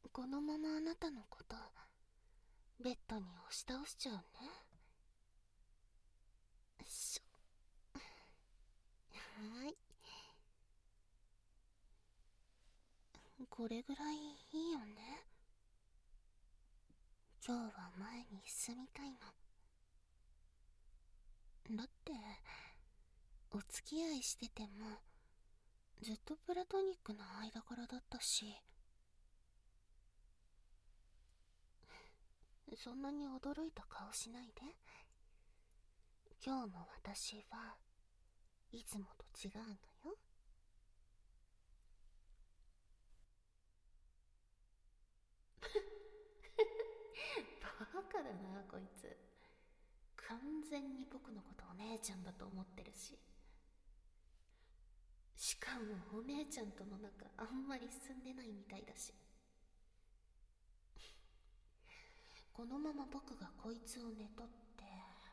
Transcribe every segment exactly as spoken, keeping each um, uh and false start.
このままあなたのことベッドに押し倒しちゃうね。しょはーい、これぐらいいいよね。今日は前に進みたいのだって。お付き合いしててもずっとプラトニックな間柄だったし、そんなに驚いた顔しないで。今日の私はいつもと違うのよ。バカだなこいつ。完全に僕のことお姉ちゃんだと思ってるし、しかもお姉ちゃんとの仲あんまり進んでないみたいだし。このまま僕がこいつを寝取って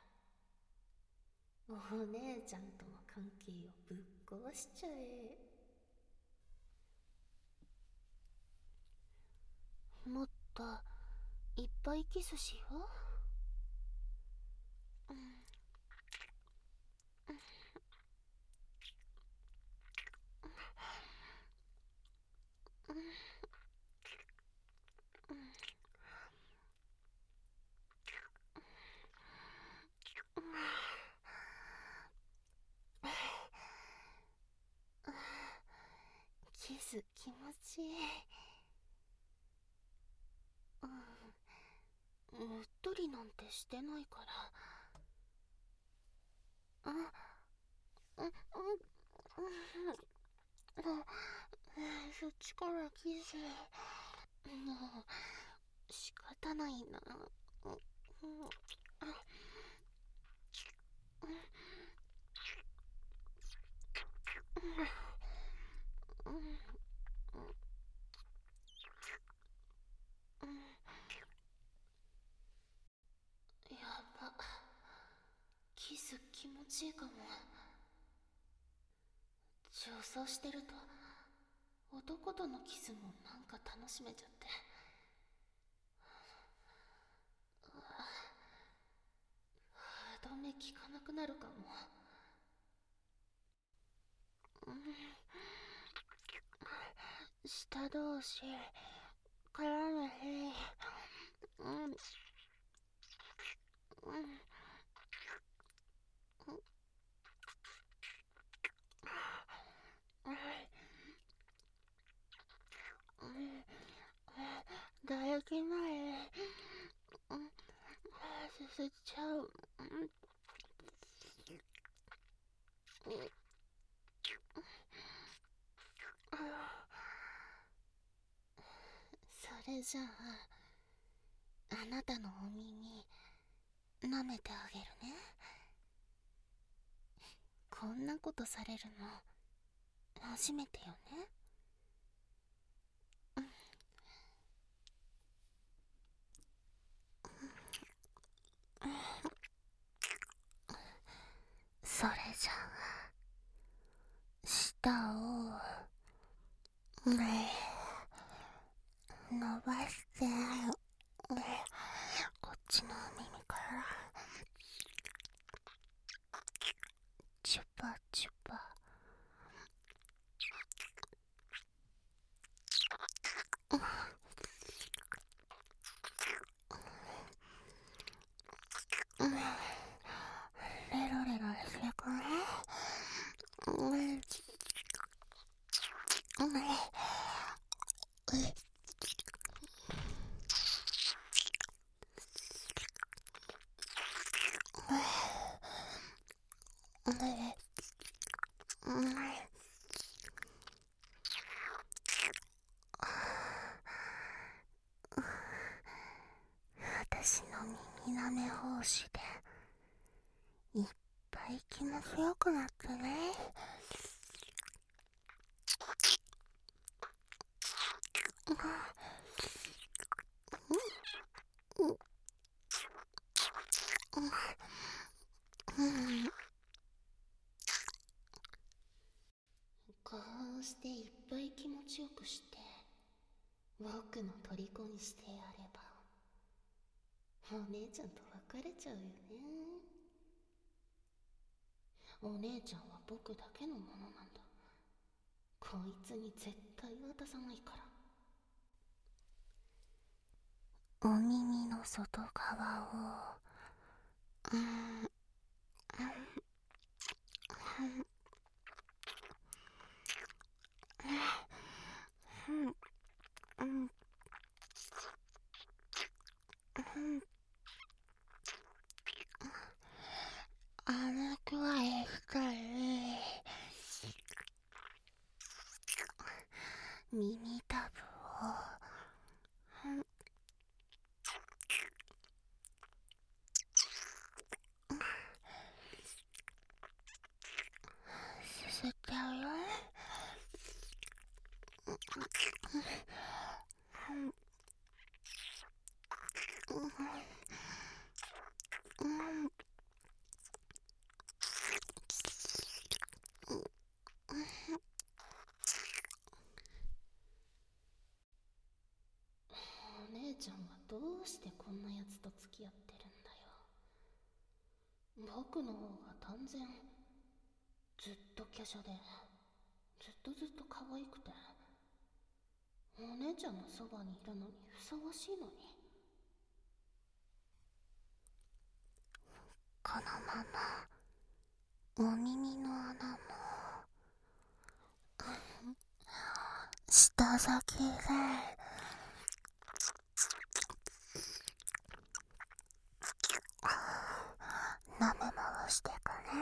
お姉ちゃんとの関係をぶっ壊しちゃえ。もっといっぱいキスしよう。うんキス気持ちいい。うん、うっとりなんてしてないから。あ、うんうんうん、そっちからキス。もう仕方ないな。うんうんうんうん、やば、キス気持ちいいかも。女装してると男とのキスもなんか楽しめちゃって。歯止め効かなくなるかも。うん、下同士絡めて。うんうんうん、唾液まで、うん、すすっちゃう。うん、それじゃああなたのお耳舐めてあげるね。こんなことされるの初めてよね。それじゃあ舌をね伸ばして、ねこっちの耳からチュパチュパ。うん、レロレロしてくね。うんうん私の耳舐め奉仕でいっぱい気持ちよくなってね。こうしていっぱい気持ちよくして僕の虜にしてやればお姉ちゃんと別れちゃうよね。お姉ちゃんは僕だけのものなんだ。こいつに絶対渡さないから。 お耳の外側をうんうんうんうんうんあのくらいしたい。耳たぶをすすっちゃうよ。 お姉ちゃんはどうしてこんなやつと付き合ってるんだよ。僕の方が断然ずっと華奢でずっとずっと可愛くて、お姉ちゃんのそばにいるのにふさわしいのに。 このままお耳の穴も舌先で舐め回してくね。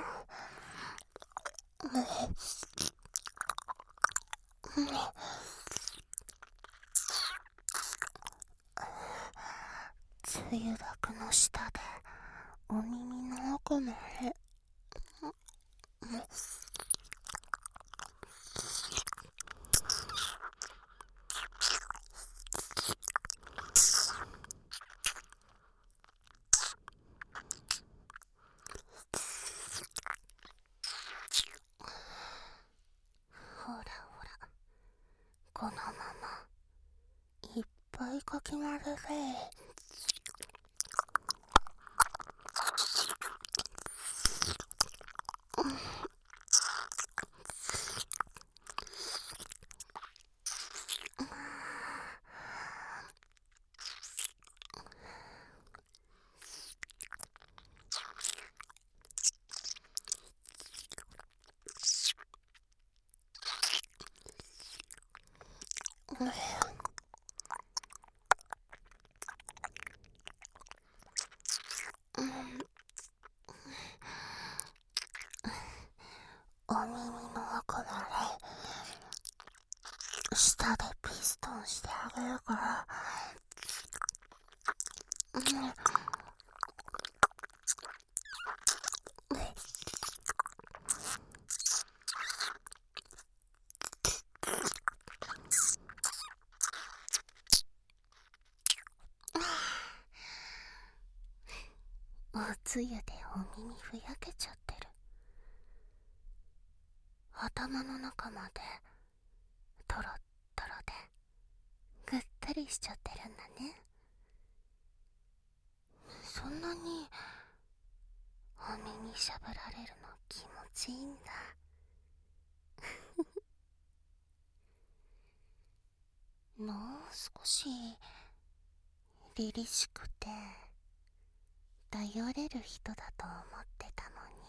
つゆだくの下でお耳の奥までほらほら、このままいっぱいかき混ぜてお耳の奥まで下でピストンしてあげるから。おつゆでお耳ふやけちゃってる。頭の中までトロットロでぐったりしちゃってるんだね。そんなにお耳しゃぶられるの気持ちいいんだ。もう少し凛々しくて頼れる人だと思ってたのに、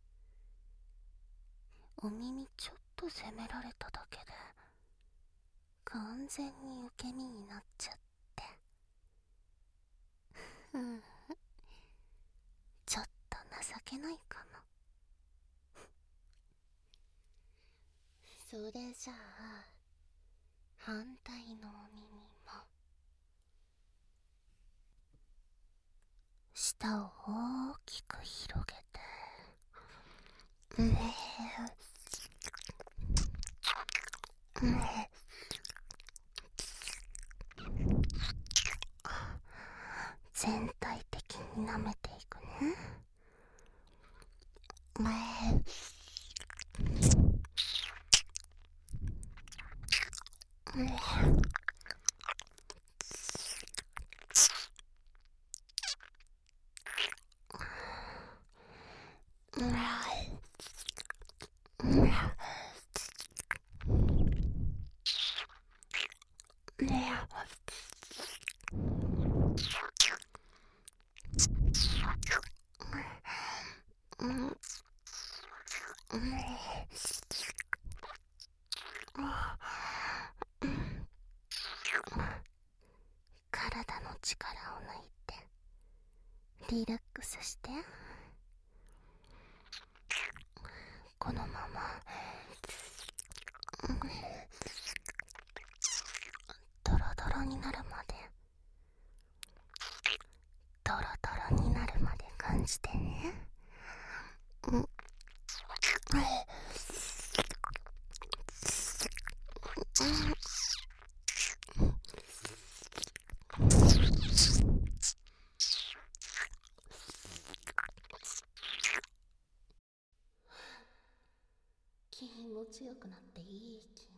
お耳ちょっと責められただけで完全に受け身になっちゃって。うんちょっと情けないかも。それじゃあ反対のお耳も舌を大きく広げて、うえうえ全体的に舐めていくね。うえうえ体の力を抜いてリラックスして。このままドロドロになるまでドロドロになるまで感じてね。うん。 気持ちよくなっていい君。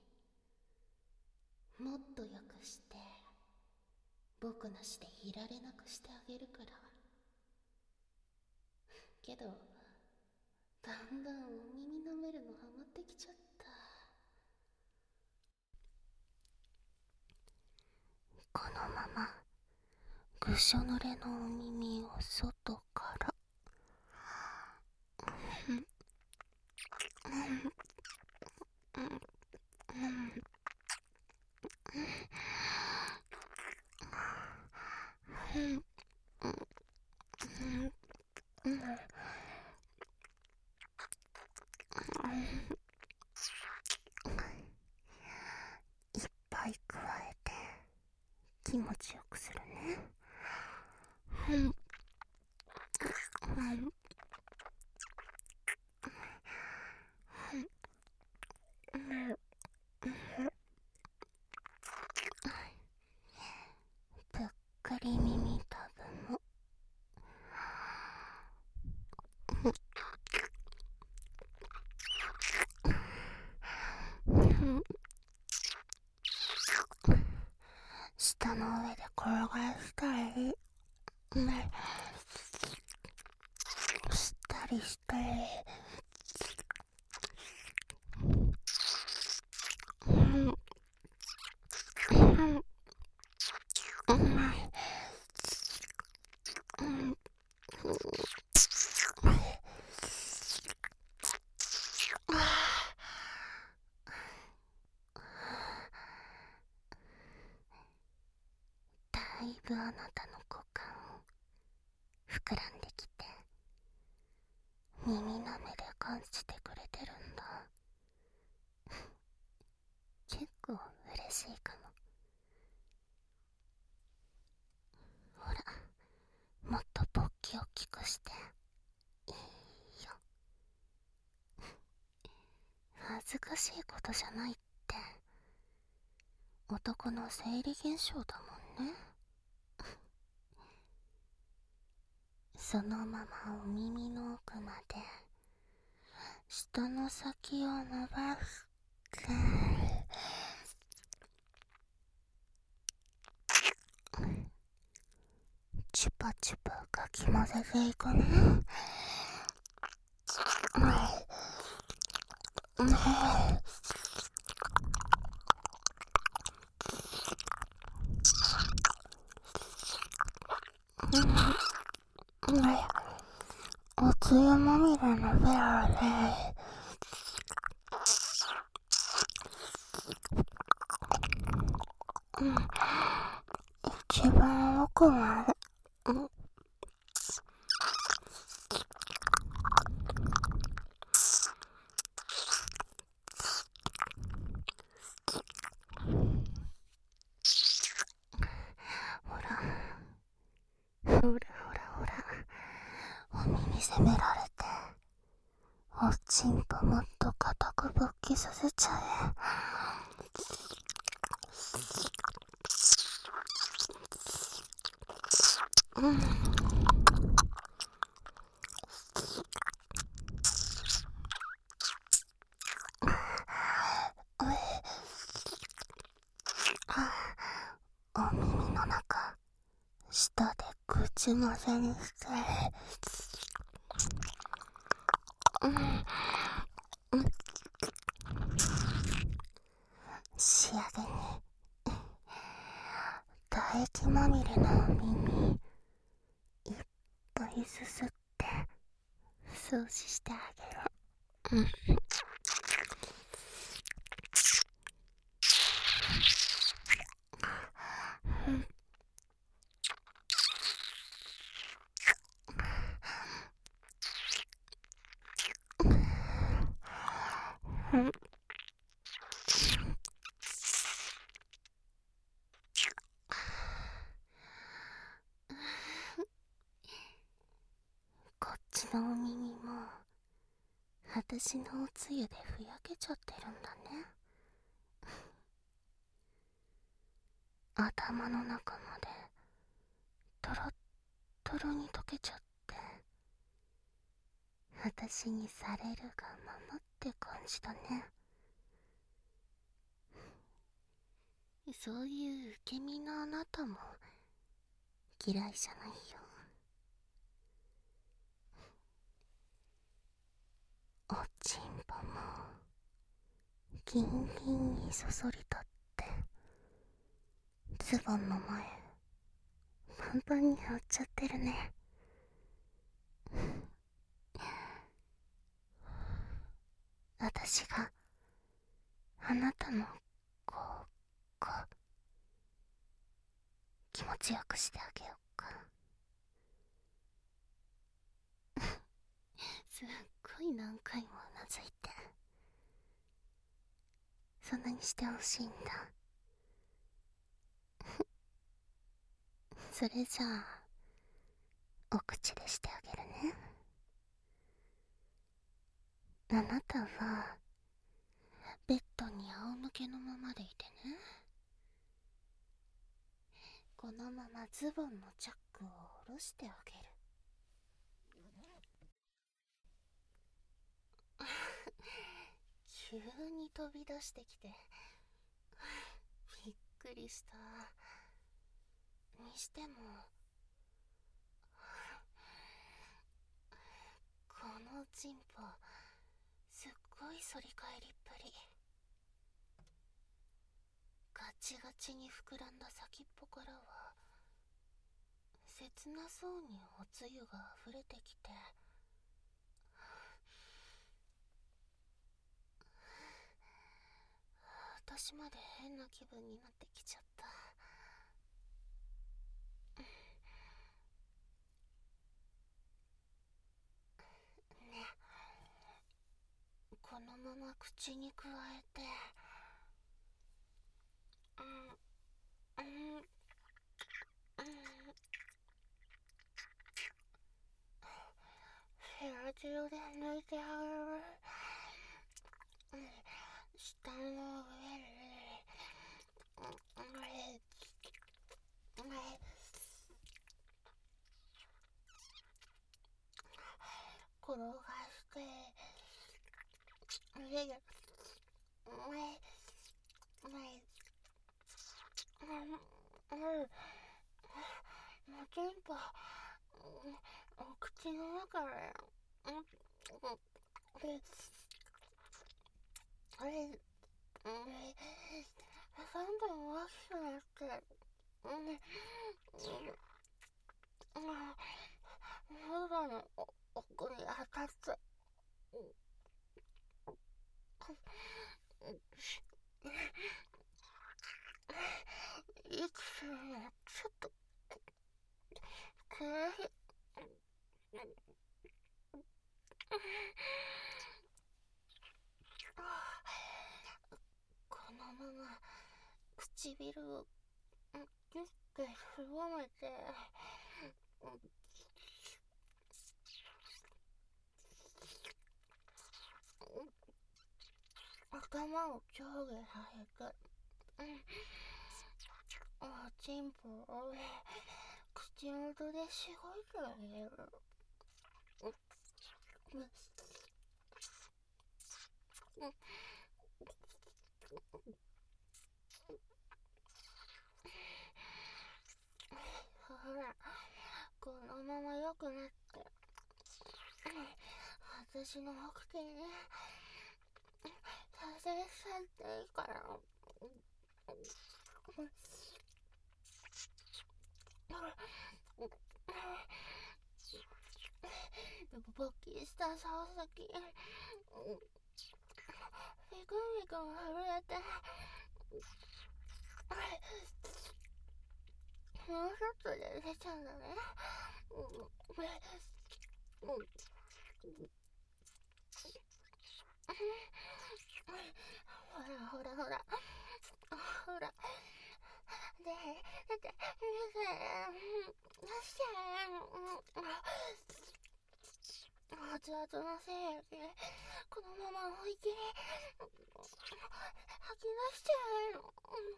もっとよくして僕なしでいられなくしてあげるから。けどだんだんお耳舐めるのハマってきちゃった。 このままぐしょ濡れのお耳を外からいっぱい加えて気持ちよくするね。ぷっくり耳たぶも舌の上で転がしたりしたりしたりだいぶあなたの股間膨らんできて耳なめで感じてくれてるんだ。結構嬉しいかも。ほら、もっと勃起を大きくしていいよ。恥ずかしいことじゃないって、男の生理現象だもんね。そのままお耳の奥まで舌の先を伸ばしてチュパチュパかき混ぜていくね。おつゆまみれのベロで一番奥までほらほらほらほら、お耳責められておちんぽもっと固く勃起させちゃえ。うん。お耳の中舌で口混ぜにしてうん、うん、仕上げに唾液まみれのお耳いっぱいすすって掃除してあげる。うん。うん。こっちのお耳も私のおつゆでふやけちゃってるんだね。頭の中までトロットロに溶けちゃって、私にされるがままって感じだね。そういう受け身のあなたも嫌いじゃないよ。おちんぽもギンギンにそそり立ってズボンの前パンパンに覆っちゃってるね。私があなたのこうこう気持ちよくしてあげようか。すっごい何回もうなずいて、そんなにしてほしいんだ。それじゃあお口でしてあげるね。あなたはベッドに仰向けのままでいてね。このままズボンのチャックを下ろしてあげる。急に飛び出してきてびっくりした。にしてもこのチンポすっごい反り返りっぷり。ガチガチに膨らんだ先っぽからは切なそうにおつゆが溢れてきて、私まで変な気分になってきちゃった。ね、このまま口にくわえて、うんうんうん、部屋中で抜いてあげる。下の上で転がして、上でもう全部お口の中であれ、うん、どんどん大きくなって、うん、喉の奥に当たって、息するのちょっと暗い。このまま唇をギュッてすぼめて、頭を上下させて、おちんぽを口元でしごいてあげる。ほら、このまま良くなって、私の奥手にさせちゃっていいから。 勃起した竿先、ピクピク震えて、もうちょっとで出ちゃうんだね。ほらほらほらほら、で、だって、出して、熱々の精液、このまま思いっきり吐き出しちゃう。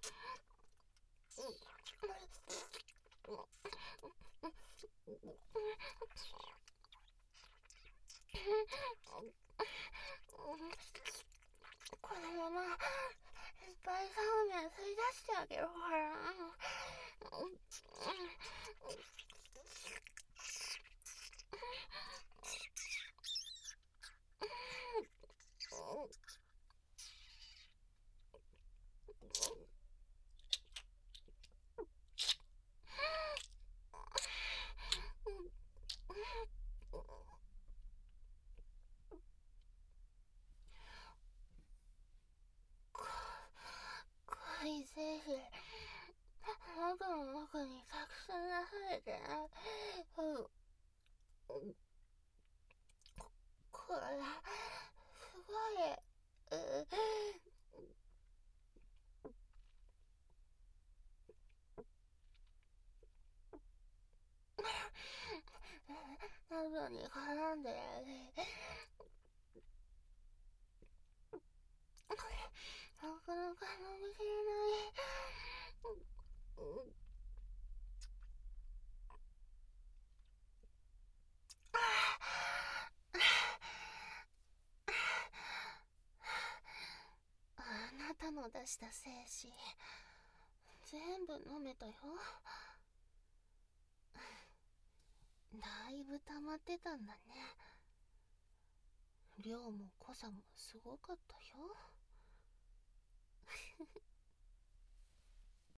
このままいっぱいそうめん吸い出してあげるから。恋精子、喉の奥にたくさん流れてね。これ、すごい、う喉に絡んで、なかなか飲みきれない。あなたの出した精子、全部飲めたよ。だいぶ溜まってたんだね。量も濃さもすごかったよ。